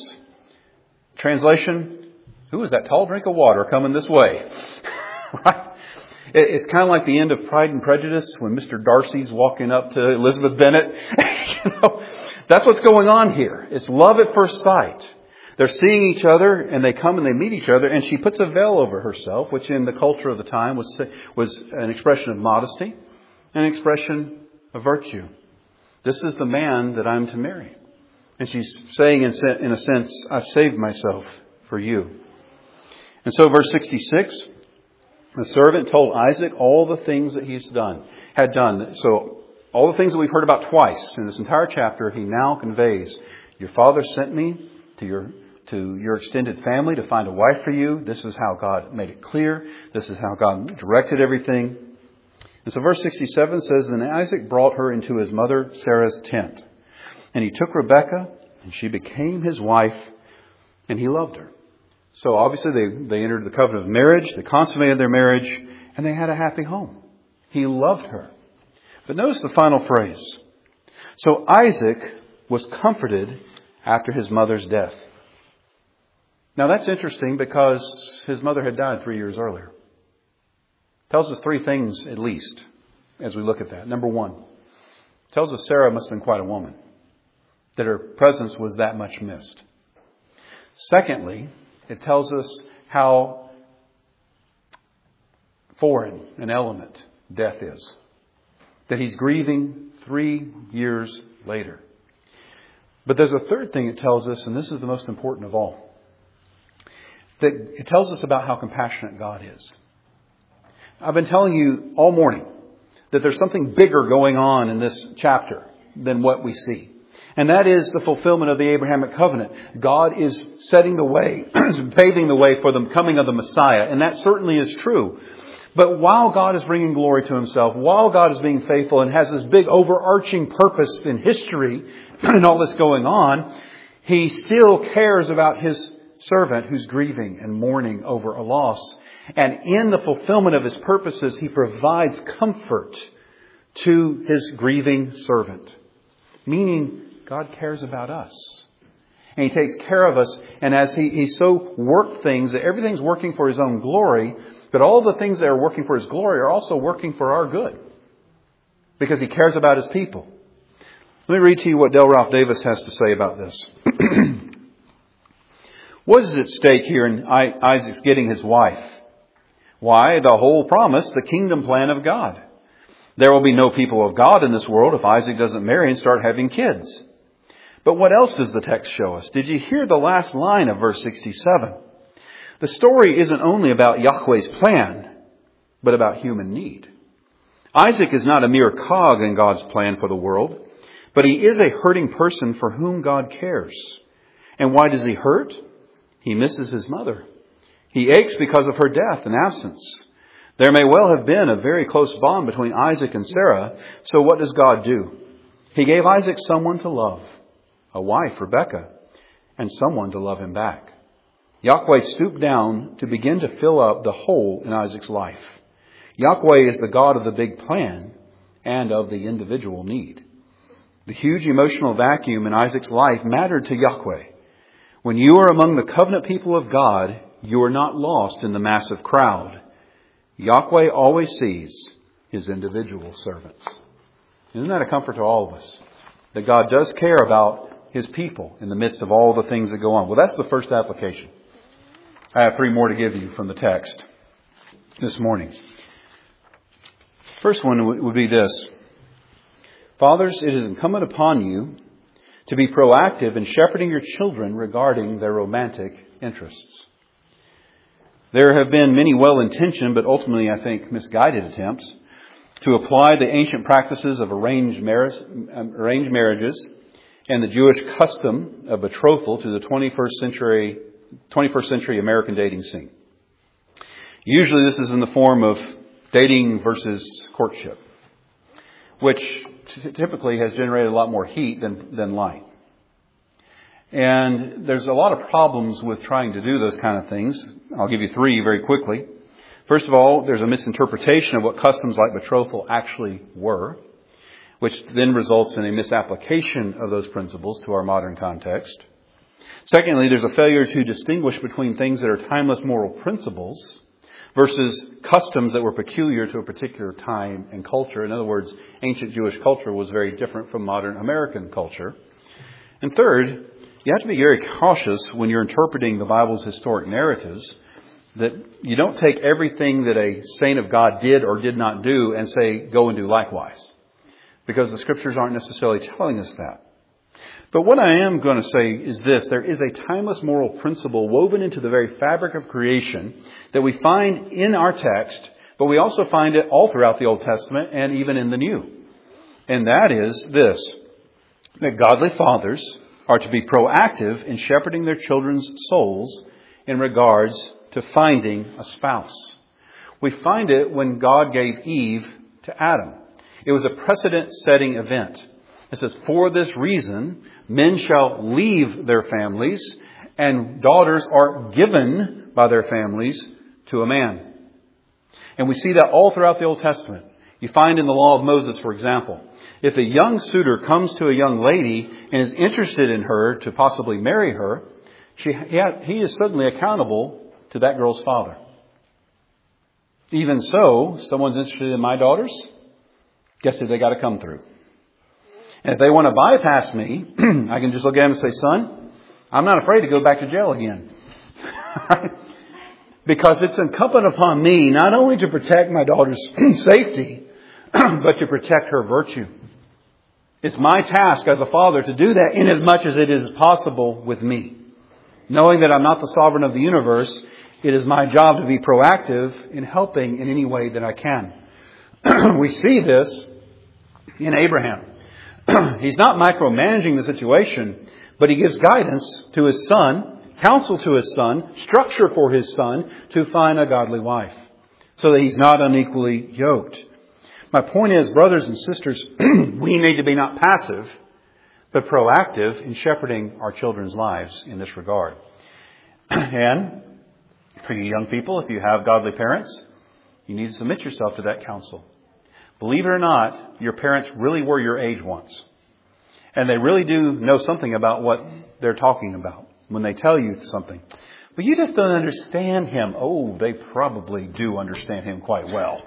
S1: Translation, who is that tall drink of water coming this way? Right? It's kind of like the end of Pride and Prejudice when Mister Darcy's walking up to Elizabeth Bennet. You know, that's what's going on here. It's love at first sight. They're seeing each other and they come and they meet each other, and she puts a veil over herself, which in the culture of the time was, was an expression of modesty, an expression of virtue. This is the man that I'm to marry. And she's saying in a sense, I've saved myself for you. And so verse sixty-six, the servant told Isaac all the things that he's done, had done. So all the things that we've heard about twice in this entire chapter, he now conveys. Your father sent me to your to your extended family to find a wife for you. This is how God made it clear. This is how God directed everything. And so verse sixty-seven says, Then Isaac brought her into his mother Sarah's tent. And he took Rebekah, and she became his wife, and he loved her. So obviously they, they entered the covenant of marriage, they consummated their marriage, and they had a happy home. He loved her. But notice the final phrase. So Isaac was comforted after his mother's death. Now that's interesting because his mother had died three years earlier. Tells us three things at least as we look at that. Number one, tells us Sarah must have been quite a woman, that her presence was that much missed. Secondly, it tells us how foreign an element death is. That he's grieving three years later. But there's a third thing it tells us, and this is the most important of all. That it tells us about how compassionate God is. I've been telling you all morning that there's something bigger going on in this chapter than what we see. And that is the fulfillment of the Abrahamic covenant. God is setting the way, paving the way for the coming of the Messiah. And that certainly is true. But while God is bringing glory to himself, while God is being faithful and has this big overarching purpose in history and all this going on, he still cares about his servant who's grieving and mourning over a loss. And in the fulfillment of his purposes, he provides comfort to his grieving servant. Meaning, God cares about us. And he takes care of us. And as he, he so worked things, that everything's working for his own glory, but all the things that are working for his glory are also working for our good. Because he cares about his people. Let me read to you what Del Ralph Davis has to say about this. What is at stake here in Isaac's getting his wife? Why, the whole promise, the kingdom plan of God. There will be no people of God in this world if Isaac doesn't marry and start having kids. But what else does the text show us? Did you hear the last line of verse sixty-seven? The story isn't only about Yahweh's plan, but about human need. Isaac is not a mere cog in God's plan for the world, but he is a hurting person for whom God cares. And why does he hurt? He misses his mother. He aches because of her death and absence. There may well have been a very close bond between Isaac and Sarah. So what does God do? He gave Isaac someone to love, a wife, Rebekah, and someone to love him back. Yahweh stooped down to begin to fill up the hole in Isaac's life. Yahweh is the God of the big plan and of the individual need. The huge emotional vacuum in Isaac's life mattered to Yahweh. When you are among the covenant people of God, you are not lost in the massive crowd. Yahweh always sees his individual servants. Isn't that a comfort to all of us? That God does care about his people in the midst of all the things that go on. Well, that's the first application. I have three more to give you from the text. this morning. First one would be this. Fathers, it is incumbent upon you to be proactive in shepherding your children regarding their romantic interests. There have been many well-intentioned, but ultimately, I think, misguided attempts to apply the ancient practices of arranged marriage, arranged marriages and the Jewish custom of betrothal to the twenty-first century, twenty-first century American dating scene. Usually this is in the form of dating versus courtship, which t- typically has generated a lot more heat than, than light. And there's a lot of problems with trying to do those kind of things. I'll give you three very quickly. First of all, there's a misinterpretation of what customs like betrothal actually were, which then results in a misapplication of those principles to our modern context. Secondly, there's a failure to distinguish between things that are timeless moral principles versus customs that were peculiar to a particular time and culture. In other words, ancient Jewish culture was very different from modern American culture. And third, you have to be very cautious when you're interpreting the Bible's historic narratives that you don't take everything that a saint of God did or did not do and say, go and do likewise. Because the Scriptures aren't necessarily telling us that. But what I am going to say is this. There is a timeless moral principle woven into the very fabric of creation that we find in our text, but we also find it all throughout the Old Testament and even in the New. And that is this, that godly fathers are to be proactive in shepherding their children's souls in regards to finding a spouse. We find it when God gave Eve to Adam. It was a precedent-setting event. It says, for this reason, men shall leave their families, and daughters are given by their families to a man. And we see that all throughout the Old Testament. You find in the law of Moses, for example, if a young suitor comes to a young lady and is interested in her to possibly marry her, she, he is suddenly accountable to that girl's father. Even so, someone's interested in my daughters, guess who they got to come through? And if they want to bypass me, I can just look at them and say, son, I'm not afraid to go back to jail again. Because it's incumbent upon me not only to protect my daughter's safety, but to protect her virtue. It's my task as a father to do that in as much as it is possible with me. Knowing that I'm not the sovereign of the universe, it is my job to be proactive in helping in any way that I can. We see this in Abraham. He's not micromanaging the situation, but he gives guidance to his son, counsel to his son, structure for his son to find a godly wife so that he's not unequally yoked. My point is, brothers and sisters, we need to be not passive, but proactive in shepherding our children's lives in this regard. And for you young people, if you have godly parents, you need to submit yourself to that counsel. Believe it or not, your parents really were your age once. And they really do know something about what they're talking about when they tell you something. But you just don't understand him. Oh, they probably do understand him quite well.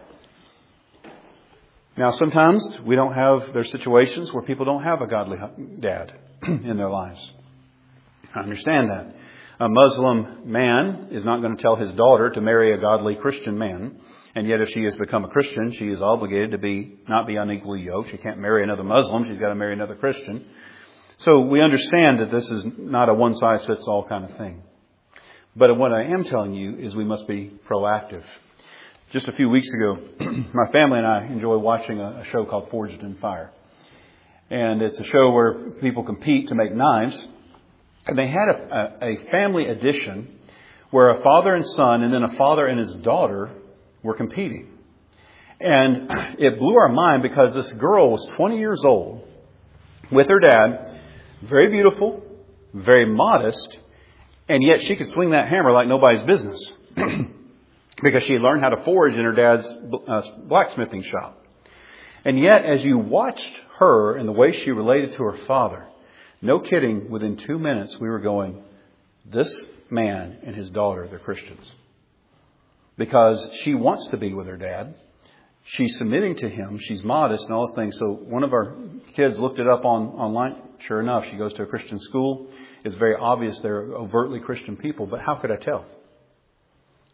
S1: Now, sometimes we don't have, there's situations where people don't have a godly dad in their lives. I understand that. A Muslim man is not going to tell his daughter to marry a godly Christian man. And yet if she has become a Christian, she is obligated to be not be unequally yoked. She can't marry another Muslim. She's got to marry another Christian. So we understand that this is not a one-size-fits-all kind of thing. But what I am telling you is we must be proactive. Just a few weeks ago, my family and I enjoy watching a show called Forged in Fire. And it's a show where people compete to make knives. And they had a, a, a family edition where a father and son and then a father and his daughter were competing. And it blew our mind because this girl was twenty years old with her dad, very beautiful, very modest, and yet she could swing that hammer like nobody's business because she had learned how to forge in her dad's uh, blacksmithing shop. And yet, as you watched her and the way she related to her father, no kidding, within two minutes we were going, this man and his daughter, they're Christians. Because she wants to be with her dad. She's submitting to him. She's modest and all those things. So one of our kids looked it up on online. Sure enough, she goes to a Christian school. It's very obvious they're overtly Christian people. But how could I tell?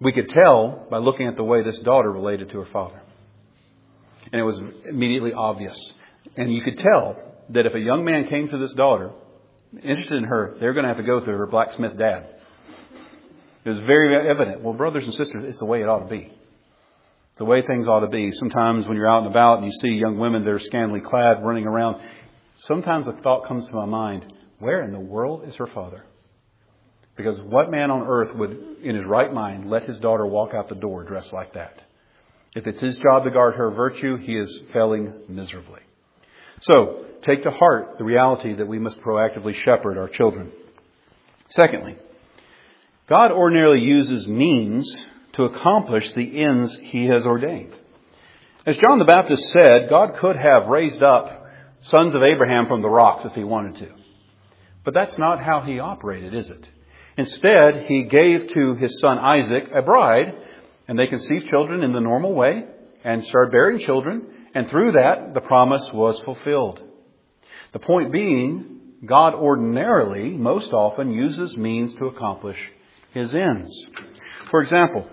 S1: We could tell by looking at the way this daughter related to her father. And it was immediately obvious. And you could tell that if a young man came to this daughter, interested in her, they're going to have to go through her blacksmith dad. It was very evident. Well, brothers and sisters, it's the way it ought to be. It's the way things ought to be. Sometimes when you're out and about and you see young women that are scantily clad running around, sometimes a thought comes to my mind, where in the world is her father? Because what man on earth would, in his right mind, let his daughter walk out the door dressed like that? If it's his job to guard her virtue, he is failing miserably. So, take to heart the reality that we must proactively shepherd our children. Secondly, God ordinarily uses means to accomplish the ends He has ordained. As John the Baptist said, God could have raised up sons of Abraham from the rocks if He wanted to. But that's not how He operated, is it? Instead, He gave to His son Isaac a bride, and they conceived children in the normal way and started bearing children, and through that, the promise was fulfilled. The point being, God ordinarily, most often, uses means to accomplish His ends. For example,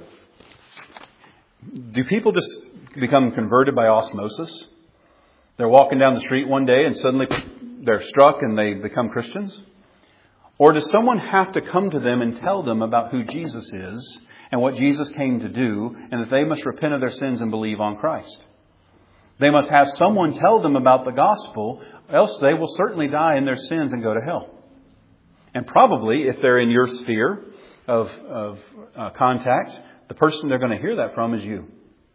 S1: do people just become converted by osmosis? They're walking down the street one day and suddenly they're struck and they become Christians? Or does someone have to come to them and tell them about who Jesus is and what Jesus came to do, and that they must repent of their sins and believe on Christ? They must have someone tell them about the gospel, else they will certainly die in their sins and go to hell. And probably, if they're in your sphere of, of uh, contact, the person they're going to hear that from is you.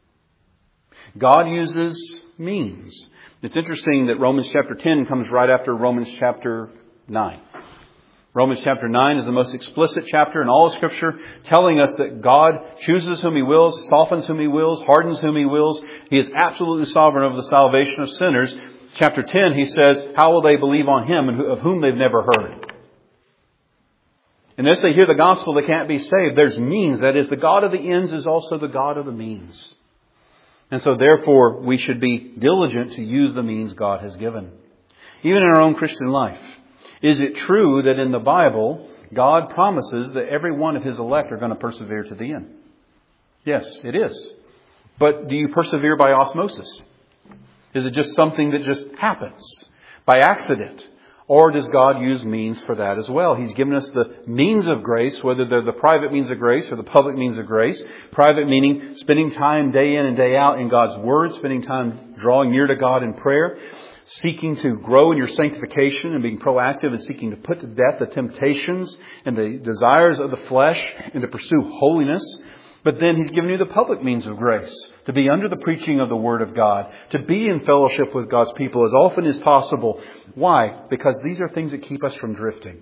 S1: God uses means. It's interesting that Romans chapter ten comes right after Romans chapter nine. Romans chapter nine is the most explicit chapter in all of Scripture, telling us that God chooses whom He wills, softens whom He wills, hardens whom He wills. He is absolutely sovereign over the salvation of sinners. Chapter ten, He says, how will they believe on Him of whom they've never heard? Unless they hear the gospel, they can't be saved. There's means. That is, the God of the ends is also the God of the means. And so therefore, we should be diligent to use the means God has given. Even in our own Christian life. Is it true that in the Bible, God promises that every one of His elect are going to persevere to the end? Yes, it is. But do you persevere by osmosis? Is it just something that just happens by accident? Or does God use means for that as well? He's given us the means of grace, whether they're the private means of grace or the public means of grace. Private meaning spending time day in and day out in God's Word, spending time drawing near to God in prayer, seeking to grow in your sanctification and being proactive and seeking to put to death the temptations and the desires of the flesh and to pursue holiness. But then He's given you the public means of grace, to be under the preaching of the Word of God, to be in fellowship with God's people as often as possible. Why? Because these are things that keep us from drifting.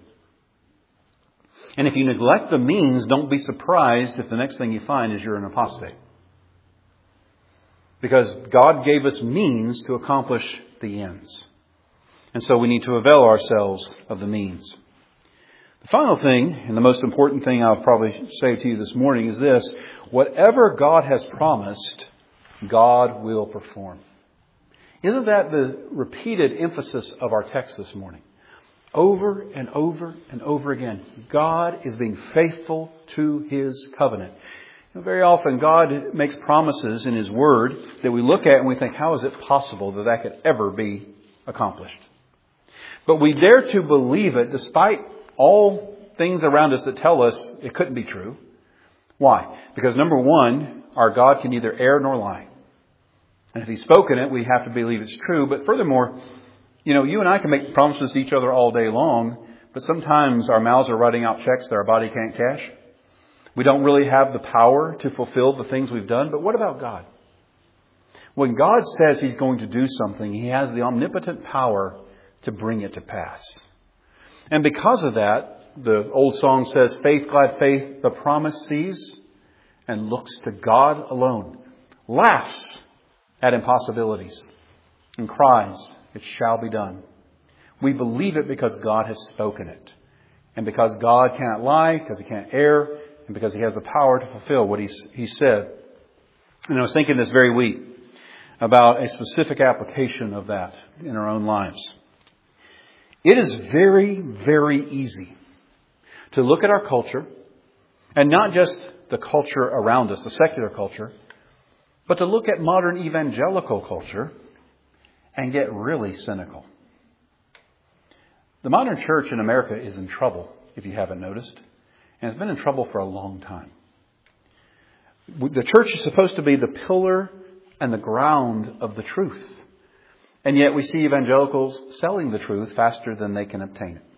S1: And if you neglect the means, don't be surprised if the next thing you find is you're an apostate. Because God gave us means to accomplish the ends. And so we need to avail ourselves of the means. The final thing, and the most important thing I'll probably say to you this morning is this. Whatever God has promised, God will perform. Isn't that the repeated emphasis of our text this morning? Over and over and over again. God is being faithful to His covenant. You know, very often God makes promises in His Word that we look at and we think, how is it possible that that could ever be accomplished? But we dare to believe it despite all things around us that tell us it couldn't be true. Why? Because number one, our God can neither err nor lie. And if He's spoken it, we have to believe it's true. But furthermore, you know, you and I can make promises to each other all day long, but sometimes our mouths are writing out checks that our body can't cash. We don't really have the power to fulfill the things we've done. But what about God? When God says He's going to do something, He has the omnipotent power to bring it to pass. And because of that, the old song says, faith, glad faith, the promise sees and looks to God alone, laughs at impossibilities and cries, it shall be done. We believe it because God has spoken it. And because God can't lie, because He can't err, and because He has the power to fulfill what He, he said. And I was thinking this very week about a specific application of that in our own lives. It is very, very easy to look at our culture, and not just the culture around us, the secular culture, but to look at modern evangelical culture and get really cynical. The modern church in America is in trouble, if you haven't noticed, and it's been in trouble for a long time. The church is supposed to be the pillar and the ground of the truth. And yet we see evangelicals selling the truth faster than they can obtain it.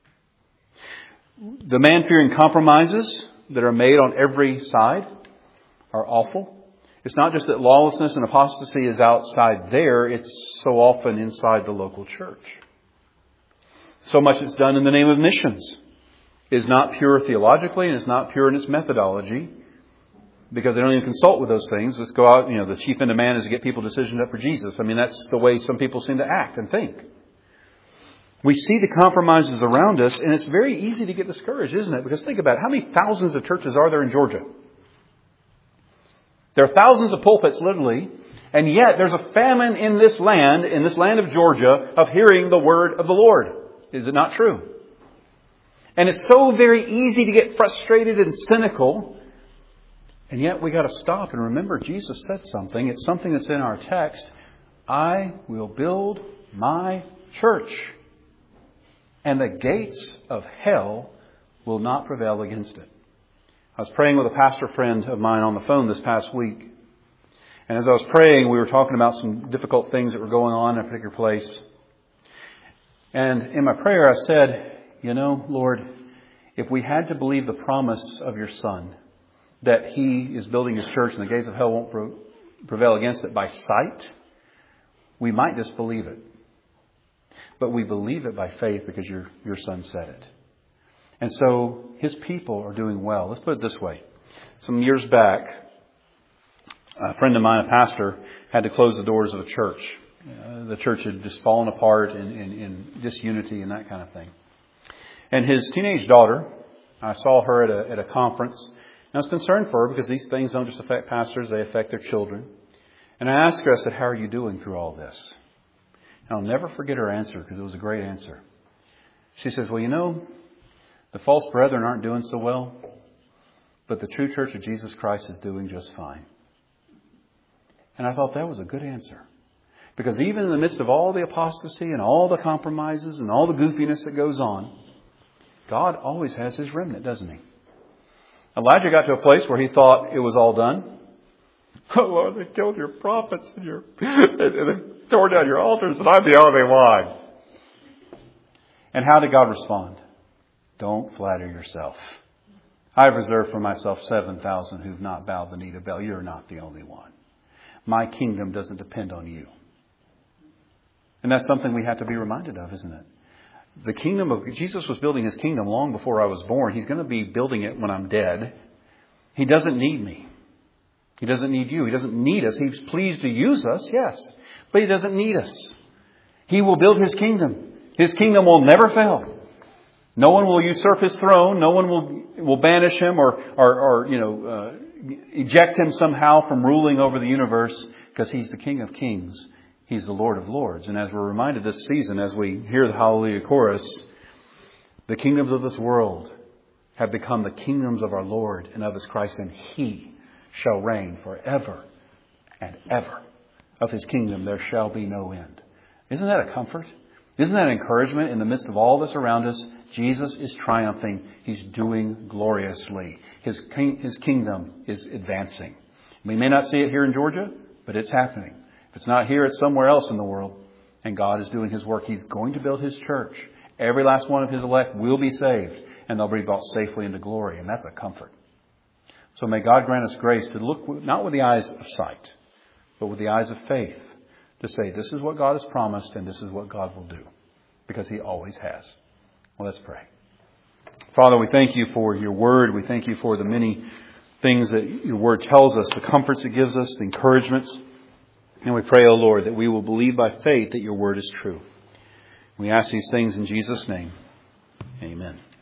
S1: The man-fearing compromises that are made on every side are awful. It's not just that lawlessness and apostasy is outside there, it's so often inside the local church. So much is done in the name of missions. It is not pure theologically and it's not pure in its methodology, because they don't even consult with those things. Let's go out, you know, the chief end of man is to get people decisioned up for Jesus. I mean, that's the way some people seem to act and think. We see the compromises around us, and it's very easy to get discouraged, isn't it? Because think about it. How many thousands of churches are there in Georgia? There are thousands of pulpits, literally, and yet there's a famine in this land, in this land of Georgia, of hearing the word of the Lord. Is it not true? And it's so very easy to get frustrated and cynical. And yet we got to stop and remember Jesus said something. It's something that's in our text. I will build my church, and the gates of hell will not prevail against it. I was praying with a pastor friend of mine on the phone this past week. And as I was praying, we were talking about some difficult things that were going on in a particular place. And in my prayer, I said, you know, Lord, if we had to believe the promise of your Son, that He is building His church and the gates of hell won't prevail against it by sight, we might disbelieve it. But we believe it by faith because your, your Son said it. And so His people are doing well. Let's put it this way. Some years back, a friend of mine, a pastor, had to close the doors of a church. Uh, the church had just fallen apart in, in, in disunity and that kind of thing. And his teenage daughter, I saw her at a, at a conference. And I was concerned for her because these things don't just affect pastors, they affect their children. And I asked her, I said, how are you doing through all this? And I'll never forget her answer because it was a great answer. She says, well, you know, the false brethren aren't doing so well, but the true church of Jesus Christ is doing just fine. And I thought that was a good answer. Because even in the midst of all the apostasy and all the compromises and all the goofiness that goes on, God always has His remnant, doesn't He? Elijah got to a place where he thought it was all done. Oh, Lord, they killed your prophets and, your, and they tore down your altars and I'm the only one. And how did God respond? Don't flatter yourself. I've reserved for myself seven thousand who've not bowed the knee to Baal. You're not the only one. My kingdom doesn't depend on you. And that's something we have to be reminded of, isn't it? The kingdom of Jesus was building His kingdom long before I was born. He's going to be building it when I'm dead. He doesn't need me. He doesn't need you. He doesn't need us. He's pleased to use us, yes. But He doesn't need us. He will build His kingdom. His kingdom will never fail. No one will usurp His throne. No one will will banish Him or, or, or you know, uh, eject Him somehow from ruling over the universe, because He's the King of Kings. He's the Lord of Lords. And as we're reminded this season, as we hear the Hallelujah chorus, the kingdoms of this world have become the kingdoms of our Lord and of His Christ, and He shall reign forever and ever. Of His kingdom there shall be no end. Isn't that a comfort? Isn't that an encouragement in the midst of all this around us? Jesus is triumphing. He's doing gloriously. His, king, his kingdom is advancing. We may not see it here in Georgia, but it's happening. If it's not here, it's somewhere else in the world. And God is doing His work. He's going to build His church. Every last one of His elect will be saved, and they'll be brought safely into glory. And that's a comfort. So may God grant us grace to look not with the eyes of sight, but with the eyes of faith, to say this is what God has promised and this is what God will do, because He always has. Well, let's pray. Father, we thank You for Your word. We thank You for the many things that Your word tells us, the comforts it gives us, the encouragements. And we pray, O Lord, that we will believe by faith that Your word is true. We ask these things in Jesus' name. Amen.